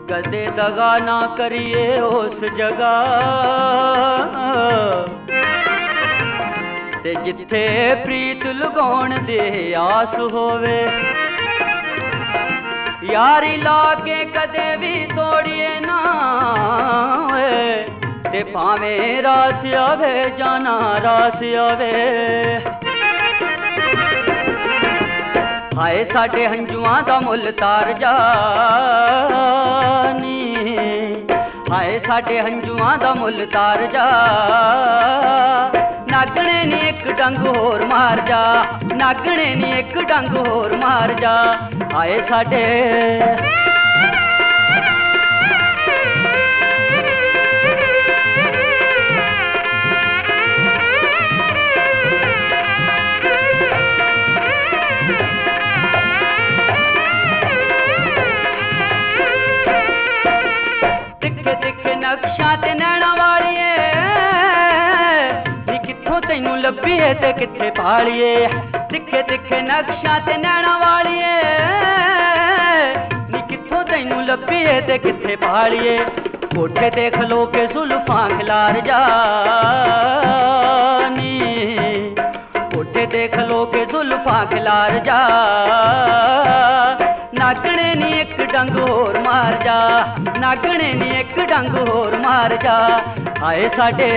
कदे दगा ना करिए उस जगह ते जिथे प्रीत लगाउण दे आस होवे। यारी ला के कदे भी तोड़िए ना ते भावें रास आवे जाना रास आवे। हाय साडे हंजुआं दा मुल तार जानी, हाय साडे हंजुआं दा मुल तार जा। नागणे नी एक डंग होर मार जा, नागणे नी एक डंग होर मार जा। हाय साडे तिखे तिखे नक्शा ते नैना वालिए नी कित्थों तैनू लभी है ते कित्थे पालिए। तिखे तिखे नक्शा ते नैना वालिए नी कित्थों तैनू लभी है ते कित्थे पालिए। कोठे ते खलो के जुल्फां खिलार जानी, कोठे ते खलो के जुल्फां खिलार जा। नागणे नी एक डंग होर मार जा, नागणे नी एक डंग होर मार जा। हाय साडे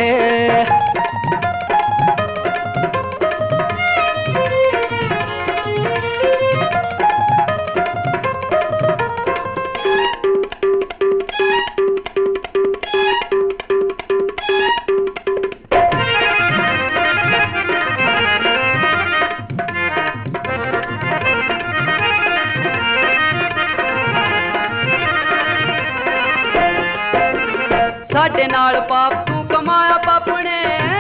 साडे नाल पाप तू कमाया पापने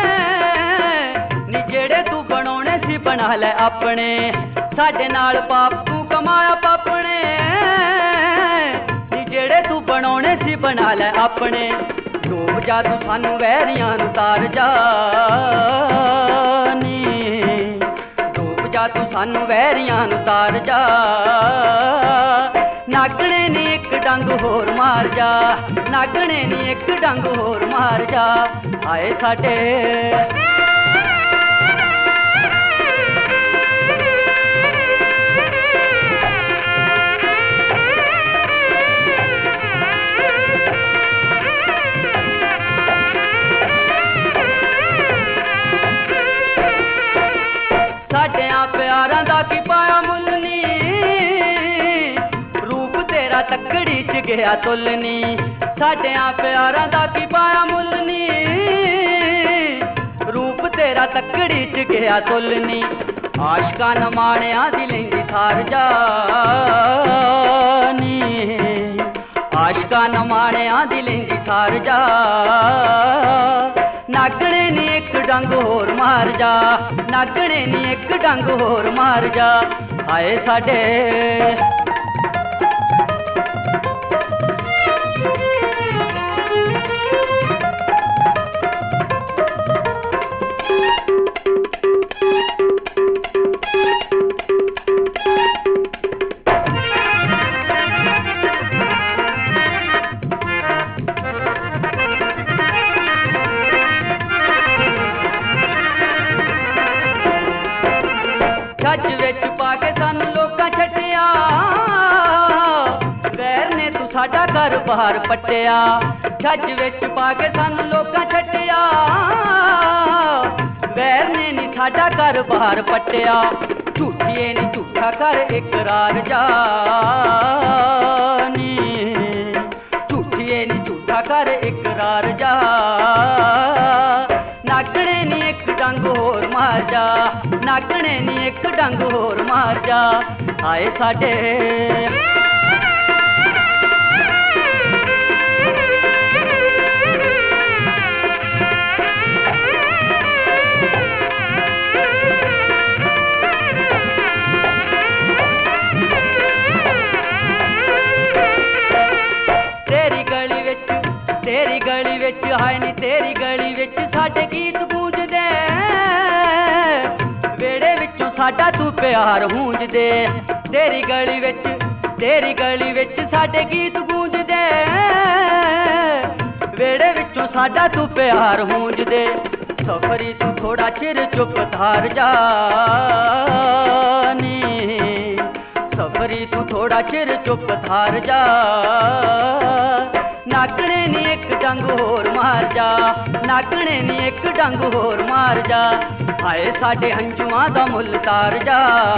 नी जेड़े तू बनाने सी बना ले अपने। साडे नाल पाप तू कमाया पापने नी जेड़े तू बनाने सी बना ले अपने। डूब जा तू सानू वैरियां नू तार जानी, डूब जा तू सानू वैरियां नू तार जा। नागणे नी एक डंग होर मार जा, नागणे नी एक डंग होर मार जा। हाय साडे साडियां प्यारां दा की पाया मुल नी, रूप तेरा तकड़ी च गया तुलनी। साडियां प्यारां दा की पाया मुल नी, रूप तेरा तकड़ी च गया तुलनी। आशकां न माणिया दी लैंदी थार जानी, आशकां न माणिया दी लैंदी थार जा। नागणे नी एक डंग होर मार जा, नागणे नी एक डंग होर मार जा। हाय साडे छज विच पाके सानू लोकां छड्डिया, वैर ने तू साडा घर बाहर पट्टिया। छज विच पाके सानू लोकां छड्डिया, वैर ने नी साडा घर बाहर पट्टिया। झूठिए नी झूठा कर इकरार जानी, झूठिए नी झूठा कर इकरार जा। नागणे नी एक डंग होर मार जा, नागणे नी एक डंग होर मार जा। हाय साडे तेरी गली विच हाय नी तेरी गली विच साडे गीत गूंजदे, वेड़े विचों साडा तू प्यार गूंजदे। तेरी गली विच साडे गीत गूंजदे, ਵੇੜੇ ਵਿੱਚੋਂ ਸਾਡਾ ਤੂੰ ਪਿਆਰ ਹੂੰਜ ਦੇ ਸਫਰੀ ਤੂੰ ਥੋੜਾ ਚਿਰ ਚੁੱਪ ਧਾਰ ਜਾ ਨੀ ਸਫਰੀ ਤੂੰ ਥੋੜਾ ਚਿਰ ਚੁੱਪ ਧਾਰ ਜਾ ਨਾਕਣੇ ਨੀ ਇੱਕ ਡੰਗ ਹੋਰ ਮਾਰ ਜਾ ਨਾਕਣੇ ਨੀ ਇੱਕ ਡੰਗ ਹੋਰ ਮਾਰ ਜਾ ਹਾਏ ਸਾਡੇ ਹੰਝੂਆਂ ਦਾ ਮੁੱਲ ਤਾਰ ਜਾ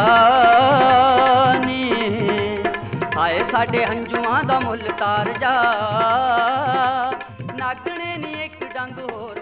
ਨੀ ਹਾਏ ਸਾਡੇ ਹੰਝੂਆਂ ਦਾ ਮੁੱਲ ਤਾਰ ਜਾ ਨਾਕਣੇ ਨੀ ਇੱਕ ਡੰਗ ਹੋਰ